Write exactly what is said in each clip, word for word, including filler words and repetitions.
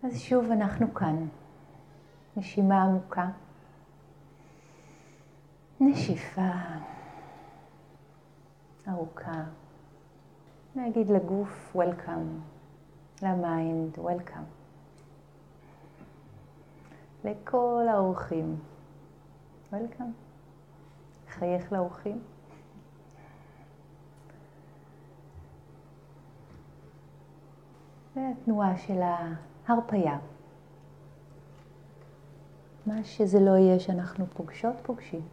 אז שוב אנחנו כאן. נשימה עמוקה. נשיפה ארוכה. נגיד לגוף welcome, למיינד welcome. לכל האורחים welcome. חייך לאורחים. והתנועה של ההרפיה. מה שזה לא יהיה שאנחנו פוגשות פוגשים.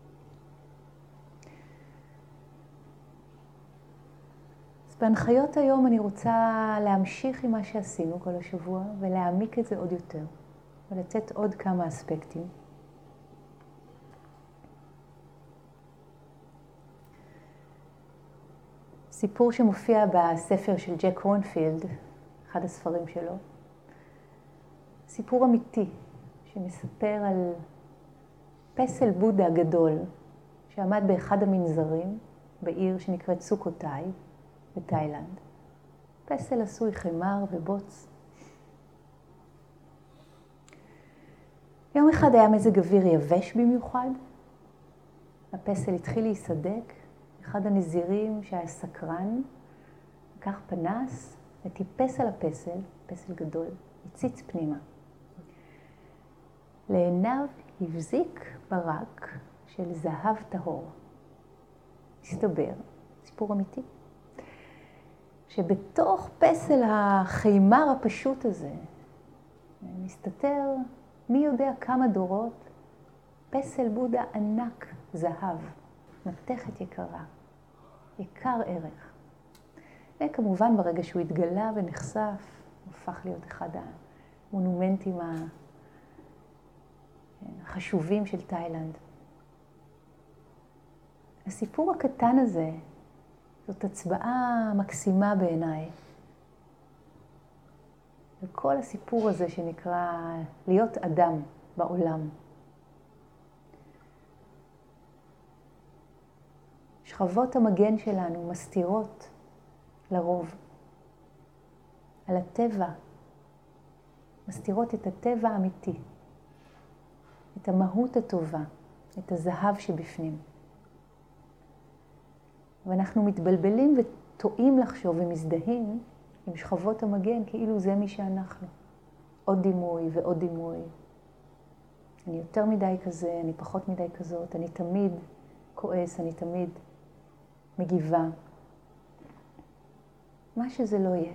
אז בהנחיות היום אני רוצה להמשיך עם מה שעשינו כל השבוע ולהעמיק את זה עוד יותר ולתת עוד כמה אספקטים. סיפור שמופיע בספר של ג'ק קורנפילד, אחד הספרים שלו. סיפור אמיתי שמספר על פסל בודה גדול שעמד באחד המנזרים בעיר שנקראת סוקוטאי בתאילנד. פסל עשוי חמר ובוץ. יום אחד היה מזג אוויר יבש במיוחד. הפסל התחיל להיסדק. אחד הנזירים שהיה סקרן, לקח פנס וטיפס על הפסל, פסל גדול, הציץ פנימה. לעיניו הבזיק ברק של זהב טהור. הסתבר, סיפור אמיתי, שבתוך פסל החימר הפשוט הזה, מסתתר מי יודע כמה דורות, פסל בודה ענק זהב, מתכת יקרה, יקר ערך. וכמובן ברגע שהוא התגלה ונחשף, הוא הפך להיות אחד המונומנטים החשובים של תאילנד. הסיפור הקטן הזה, זאת הצבעה מקסימה בעיניי. וכל הסיפור הזה שנקרא להיות אדם בעולם. שכבות המגן שלנו מסתירות לרוב על הטבע, מסתירות את הטבע האמיתי, את המהות הטובה, את הזהב שבפנים. ואנחנו מתבלבלים וטועים לחשוב ומזדהים עם שכבות המגן כאילו זה מי שאנחנו. עוד דימוי ועוד דימוי. אני יותר מדי כזה, אני פחות מדי כזאת, אני תמיד כועס, אני תמיד מגיבה. מה שזה לא יהיה.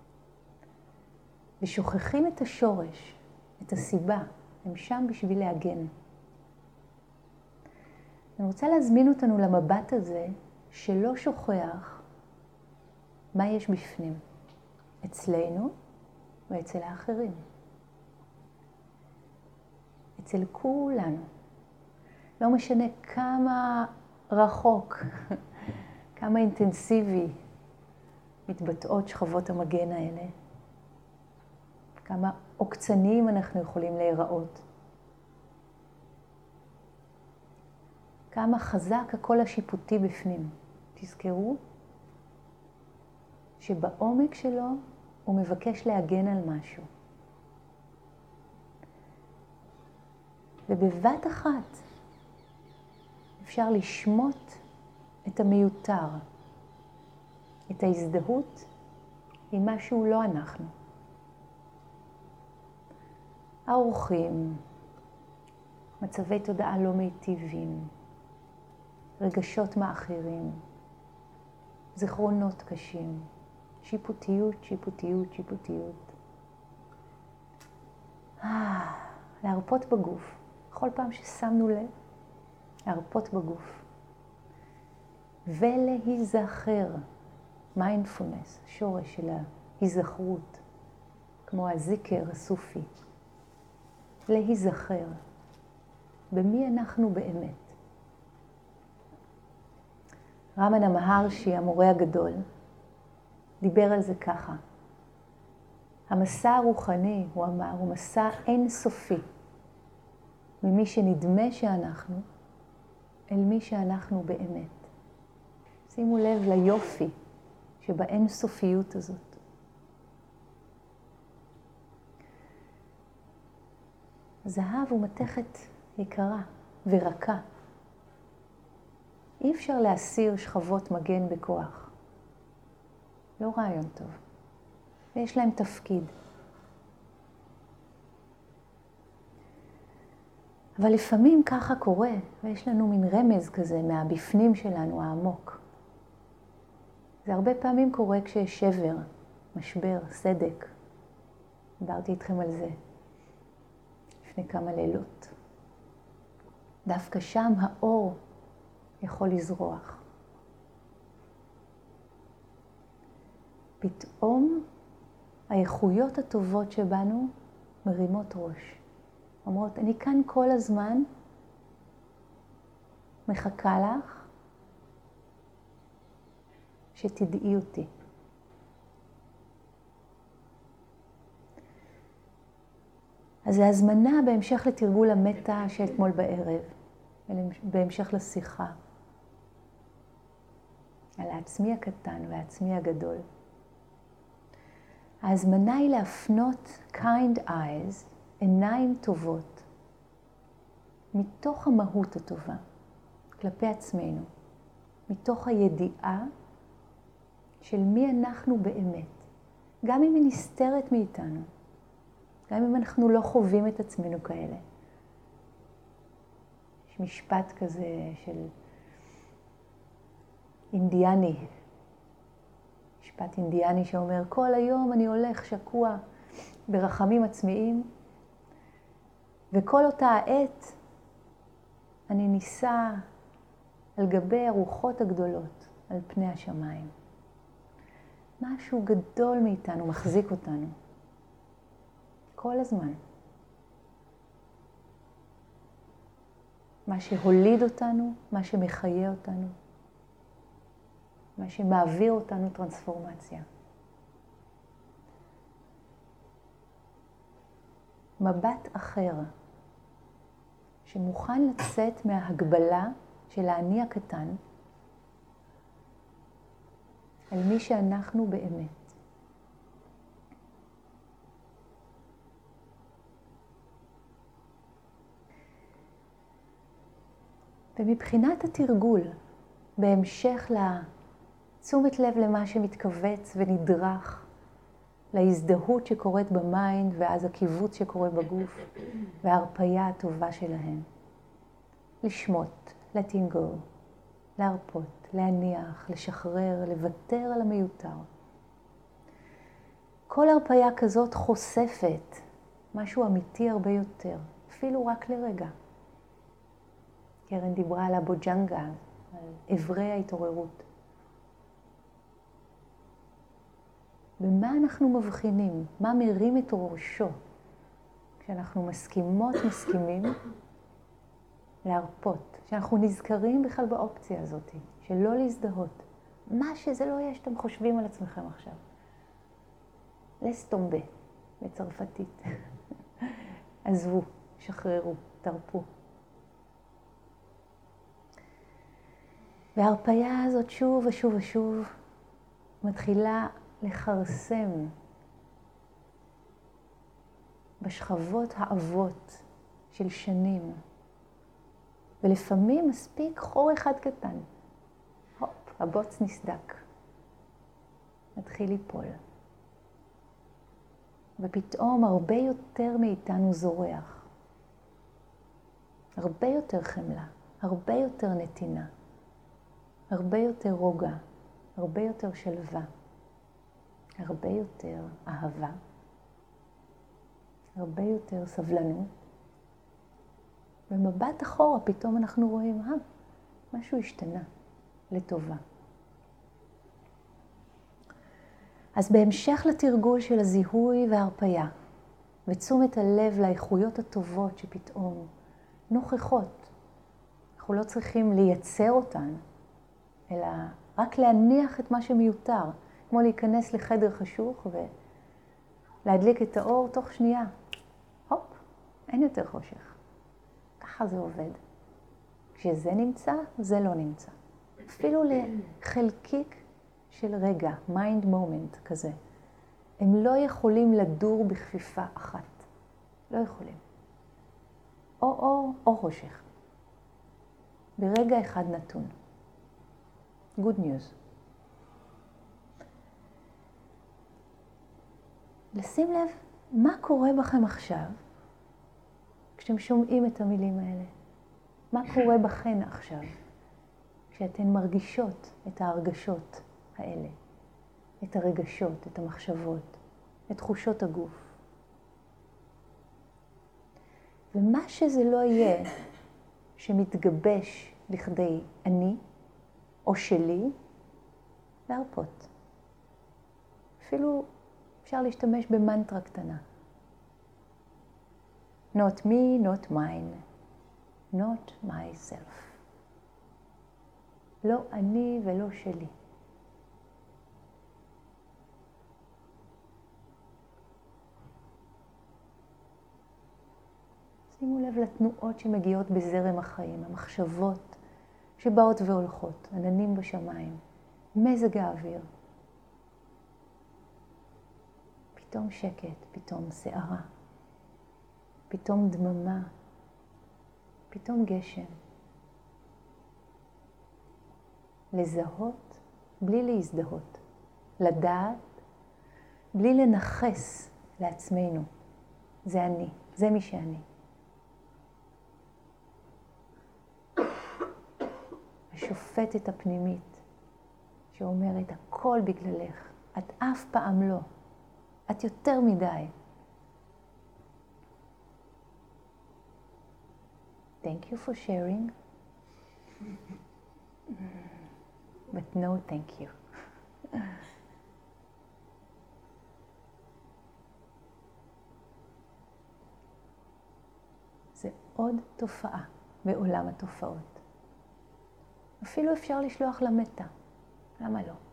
ושוכחים את השורש, את הסיבה. הם שם בשביל להגן. אני רוצה להזמין אותנו למבט הזה שלא שוכח מה יש בפנים. אצלנו ואצל האחרים. אצל כולנו. לא משנה כמה רחוק, כמה אינטנסיבי מתבטאות שכבות המגן האלה. כמה עוקצניים אנחנו יכולים להיראות. כמה חזק הקול השיפוטי בפנים. תזכרו שבעומק שלו הוא מבקש להגן על משהו. ובבת אחת אפשר לשמוט את המיותר, את ההזדהות עם משהו לא אנחנו. האורחים, מצבי תודעה לא מיטיבים, רגשות מאחרים, זיכרונות קשים, שיפוטיות, שיפוטיות, שיפוטיות. אה, להרפות בגוף. בכל פעם ששמנו לב, להרפות בגוף. ולהיזכר, מיינדפולנס, שורש של ההיזכרות, כמו הזיקר הסופי. להיזכר במי אנחנו באמת. רמנה מהרשי, המורה הגדול, דיבר על זה ככה. המסע הרוחני, הוא אמר, הוא מסע אינסופי. ממי שנדמה שאנחנו, אל מי שאנחנו באמת. שימו לב ליופי שבאינסופיות הזאת. זהב הוא מתכת יקרה ורכה. אי אפשר להסיר שכבות מגן בכוח. לא רעיון טוב. ויש להם תפקיד. אבל לפעמים ככה קורה, ויש לנו מין רמז כזה מהבפנים שלנו העמוק. זה הרבה פעמים קורה כשיש שבר, משבר, סדק. דיברתי איתכם על זה לפני כמה לילות. דווקא שם האור יכול לזרוח. פתאום האיכויות הטובות שבנו מרימות ראש. אומרות, אני כאן כל הזמן, מחכה לך, שתדעי אותי. אז זה הזמנה בהמשך לתרגול המטה שאתמול בערב, בהמשך לשיחה, על העצמי הקטן והעצמי הגדול. ההזמנה היא להפנות kind eyes, עיניים טובות, מתוך המהות הטובה, כלפי עצמנו, מתוך הידיעה של מי אנחנו באמת, גם אם היא נסתרת מאיתנו, גם אם אנחנו לא חווים את עצמנו כאלה. יש משפט כזה של אינדיאני, משפט אינדיאני שאומר, כל היום אני הולך שקוע ברחמים עצמיים, וכל אותה העת אני ניסה על גבי הרוחות הגדולות, על פני השמיים. משהו גדול מאיתנו מחזיק אותנו. כל הזמן. מה שהוליד אותנו, מה שמחיה אותנו, מה שמעביר אותנו טרנספורמציה. מבט אחר, שמוכן לצאת מההגבלה של האני הקטן, על מי שאנחנו באמת. ומבחינת התרגול, בהמשך לתשומת לב למה שמתכווץ ונדרך, להזדהות שקורית במיינד ואז הקיבוץ שקורה בגוף, וההרפיה הטובה שלהם. לשמות, letting go, להרפות, להניח, לשחרר, לוותר על המיותר. כל הרפיה כזאת חושפת משהו אמיתי הרבה יותר, אפילו רק לרגע. קרן דיברה על הבוג'נגה, על עברי ההתעוררות. במה אנחנו מבחינים? מה מרים את ראשו? כשאנחנו מסכימות, מסכימים להרפות. כשאנחנו נזכרים בכלל באופציה הזאת, שלא להזדהות. מה שזה לא יהיה שאתם חושבים על עצמכם עכשיו. לסטומבה, בצרפתית. עזבו, שחררו, תרפו. וההרפיה הזאת שוב ושוב ושוב מתחילה לחרסם בשכבות העבות של שנים. ולפעמים מספיק חור אחד קטן. הופ, הבוץ נסדק. מתחיל ליפול. ופתאום הרבה יותר מאיתנו זורח. הרבה יותר חמלה, הרבה יותר נתינה. הרבה יותר רוגע, הרבה יותר שלווה, הרבה יותר אהבה, הרבה יותר סבלנות. במבט אחורה פתאום אנחנו רואים, אה, משהו השתנה לטובה. אז בהמשך לתרגול של הזיהוי וההרפיה, ותשומת הלב לאיכויות הטובות שפתאום נוכחות, אנחנו לא צריכים לייצר אותן, אלא רק להניח את מה שמיותר, כמו להיכנס לחדר חשוך ולהדליק את האור תוך שנייה. הופ, אין יותר חושך. ככה זה עובד. כשזה נמצא, זה לא נמצא. אפילו לחלקיק של רגע, mind moment כזה. הם לא יכולים לדור בכפיפה אחת. לא יכולים. או אור או חושך. ברגע אחד נתון. Good news. לשים לב מה קורה בכם עכשיו כשאתם שומעים את המילים האלה. מה קורה בכן עכשיו כשאתן מרגישות את ההרגשות האלה, את הרגשות, את המחשבות, את תחושות הגוף. ומה שזה לא יהיה שמתגבש לכדי אני או שלי, להרפות. אפילו אפשר להשתמש במנטרה קטנה. Not me, not mine, not myself. לא אני ולא שלי. שימו לב לתנועות שמגיעות בזרם החיים, המחשבות שבאות והולכות, עננים בשמיים, מזג האוויר. פתאום שקט, פתאום שערה, פתאום דממה, פתאום גשם. לזהות בלי להזדהות, לדעת בלי לנחס לעצמנו. זה אני, זה מי שאני. השופטת הפנימית שאומרת הכל בגללך, את אף פעם לא, את יותר מדי. Thank you for sharing. But no thank you. זה עוד תופעה בעולם התופעות. אפילו אפשר לשלוח למתה. למה לא?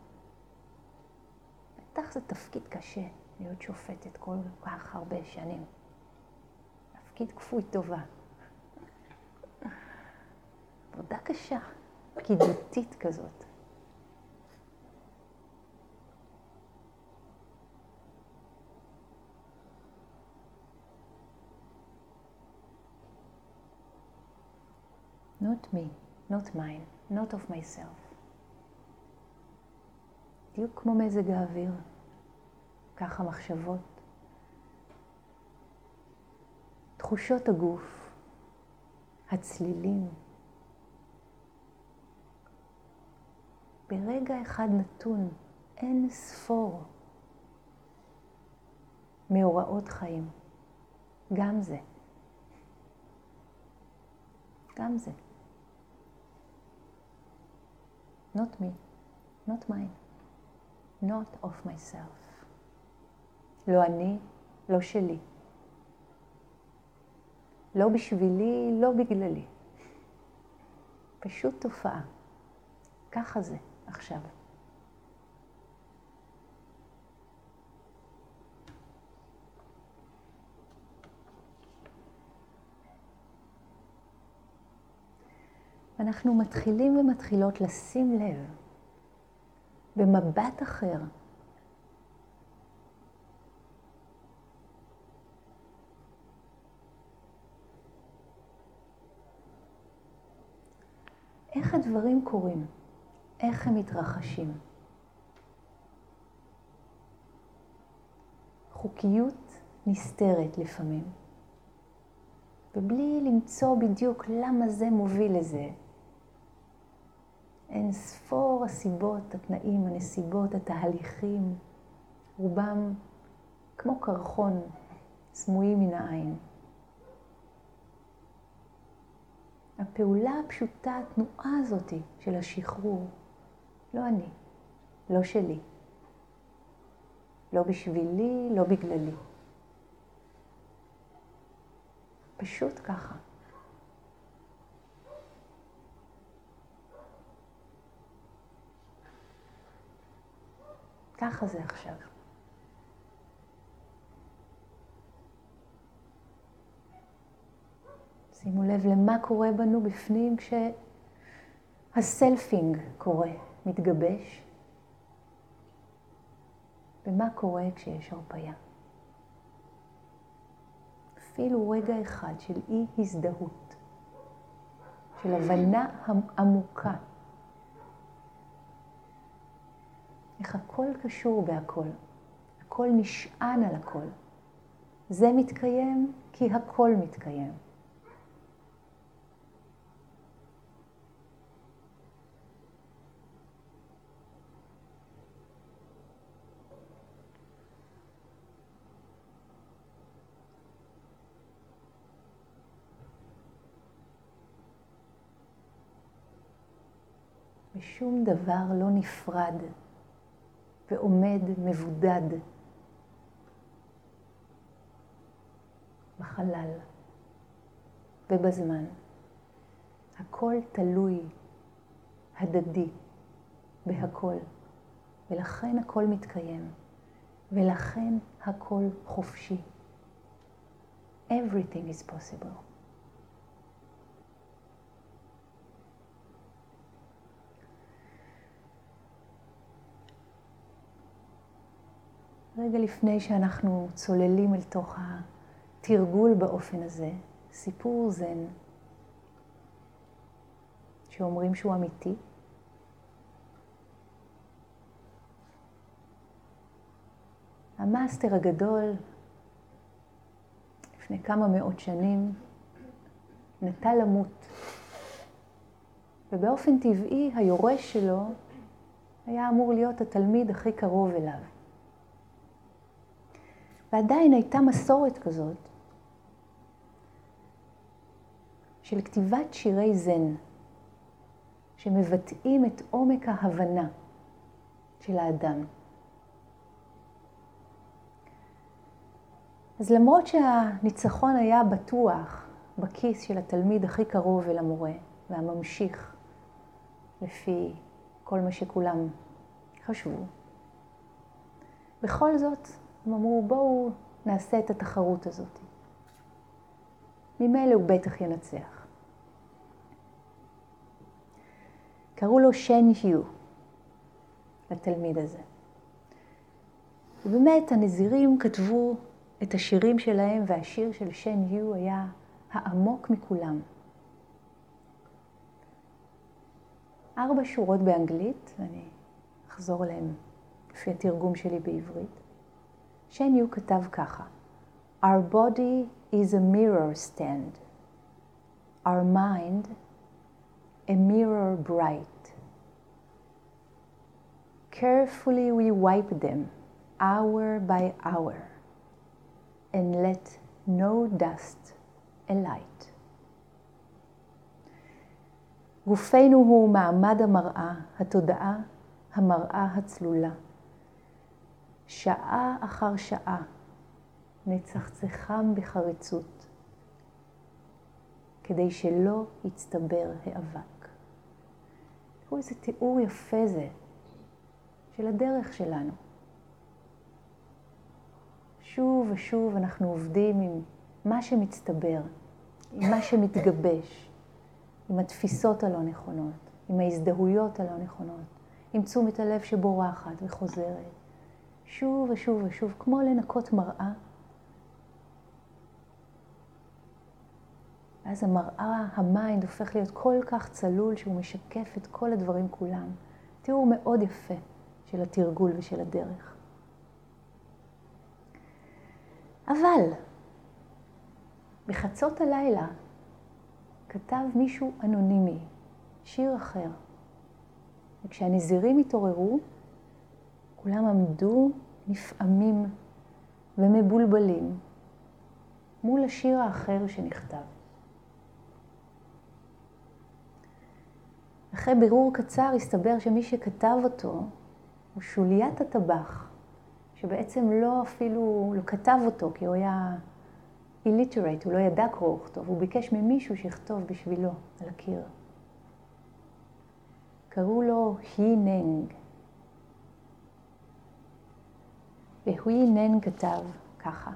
בטח זה תפקיד קשה להיות שופטת כל כך הרבה שנים. תפקיד כפוי טובה. עבודה קשה, פקידותית כזאת. Not me, not mine, not of myself. בדיוק כמו מזג האוויר, ככה מחשבות. תחושות הגוף, הצלילים. ברגע אחד נתון, אין ספור מאורעות חיים. גם זה. גם זה. Not me, not mine, not of myself. לא אני, לא שלי. לא בשבילי, לא בגללי. פשוט תופעה. ככה זה עכשיו. אנחנו מתחילים ומתחילות לשים לב במבט אחר איך הדברים קורים, איך הם מתרחשים. חוקיות נסתרת לפעמים, ובלי למצוא בדיוק למה זה מוביל לזה, אין ספור הסיבות, התנאים, הנסיבות, התהליכים, רובם כמו קרחון, סמויים מן העין. הפעולה הפשוטה, התנועה הזאת של השחרור, לא אני, לא שלי, לא בשבילי, לא בגללי. פשוט ככה. ככה זה עכשיו. שימו לב למה קורה בנו בפנים כשהסלפינג קורה, מתגבש, ומה קורה כשיש הרפאיה. אפילו רגע אחד של אי הזדהות, של הבנה עמוקה. איך הכל קשור בהכל, הכל נשען על הכל. זה מתקיים כי הכל מתקיים. ושום דבר לא נפרד ועומד מבודד בחלל ובזמן. הכל תלוי, הדדי, בהכל. ולכן הכל מתקיים. ולכן הכל חופשי. Everything is possible. רגע לפני שאנחנו צוללים אל תוך התרגול באופן הזה, סיפור זן שאומרים שהוא אמיתי. המאסטר הגדול לפני כמה מאות שנים נטה למות, ובאופן טבעי היורש שלו היה אמור להיות התלמיד הכי קרוב אליו. ועדיין הייתה מסורת כזאת של כתיבת שירי זן שמבטאים את עומק ההבנה של האדם. אז למרות שהניצחון היה בטוח בכיס של התלמיד הכי קרוב אל המורה והממשיך לפי כל מה שכולם חשבו, בכל זאת הם אמרו, בואו נעשה את התחרות הזאת. ממילא הוא בטח ינצח. קראו לו שן היו, לתלמיד הזה. ובאמת הנזירים כתבו את השירים שלהם, והשיר של שן היו היה העמוק מכולם. ארבע שורות באנגלית, ואני אחזור עליהן לפי התרגום שלי בעברית. שן יו כתב ככה: Our body is a mirror stand, our mind a mirror bright. Carefully we wipe them hour by hour and let no dust alight. גופנו הוא מעמד המראה, התודעה, המראה הצלולה. שעה אחר שעה נצחצחם בחריצות, כדי שלא יצטבר האבק. תראו איזה תיאור יפה זה של הדרך שלנו. שוב ושוב אנחנו עובדים עם מה שמצטבר, עם מה שמתגבש, עם התפיסות הלא נכונות, עם ההזדהויות הלא נכונות, עם תשומת הלב שבורחת וחוזרת. שוב ושוב ושוב, כמו לנקות מראה. ואז המראה, המיינד, הופך להיות כל כך צלול שהוא משקף את כל הדברים כולם. תיאור מאוד יפה של התרגול ושל הדרך. אבל בחצות הלילה כתב מישהו אנונימי שיר אחר. וכשהנזירים התעוררו, כולם עמדו נפעמים ומבולבלים מול השיר האחר שנכתב. אחרי בירור קצר הסתבר שמי שכתב אותו הוא שוליית הטבח, שבעצם לא אפילו לא כתב אותו כי הוא היה illiterate, הוא לא ידע קרוא וכתוב, הוא ביקש ממישהו שיכתוב בשבילו על הקיר. קראו לו הי ננג. והי ננג כתב ככה: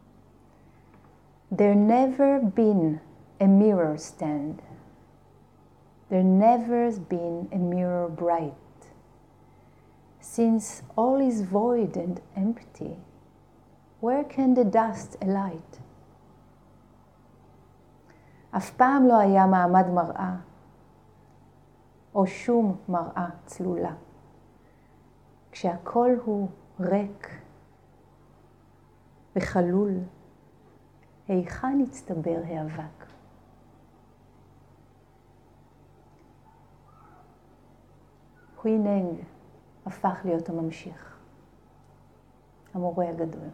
There never been a mirror stand. There never's been a mirror bright. Since all is void and empty, where can the dust alight? אף פעם לא היה מעמד מראה, או שום מראה צלולה. כשהכל הוא ריק וחלול, היכן יצטבר האבק? הויננג הפך להיות הממשיך, המורה הגדול.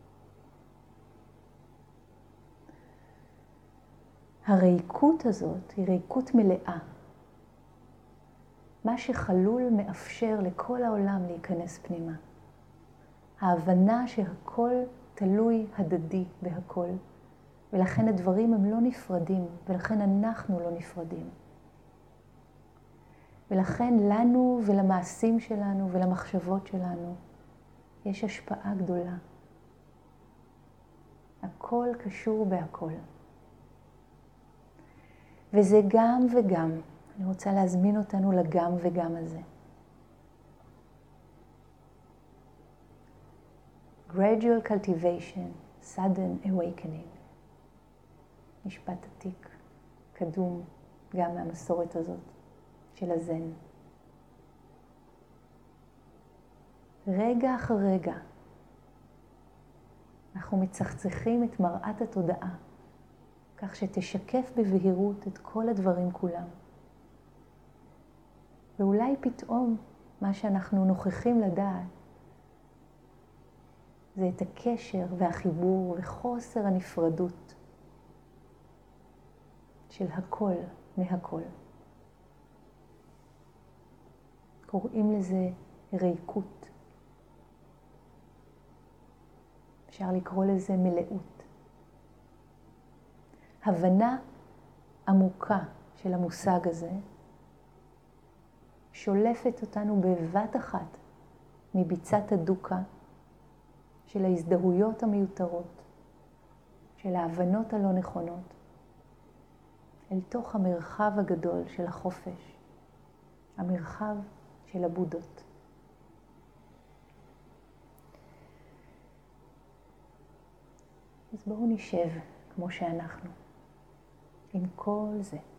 הריקות הזאת היא ריקות מלאה. מה שחלול מאפשר לכל העולם להיכנס פנימה. ההבנה שהכל תלוי הדדי בהכל, ולכן הדברים הם לא נפרדים, ולכן אנחנו לא נפרדים. ולכן לנו ולמעשים שלנו ולמחשבות שלנו יש השפעה גדולה. הכל קשור בהכל. וזה גם וגם. אני רוצה להזמין אותנו לגם וגם הזה. Gradual cultivation, sudden awakening. משפט עתיק, קדום, גם מהמסורת הזאת של הזן. רגע אחר רגע, אנחנו מצחצחים את מראת התודעה, כך שתשקף בבהירות את כל הדברים כולם. ואולי פתאום מה שאנחנו נוכחים לדעת, זה את הקשר והחיבור וחוסר הנפרדות של הכל מהכל. קוראים לזה ריקות. אפשר לקרוא לזה מלאות. הבנה עמוקה של המושג הזה שולפת אותנו בבת אחת מביצת הדוקה של ההזדהויות המיותרות, של ההבנות הלא נכונות, אל תוך המרחב הגדול של החופש, המרחב של הבודות. אז בואו נשב כמו שאנחנו, עם כל זה.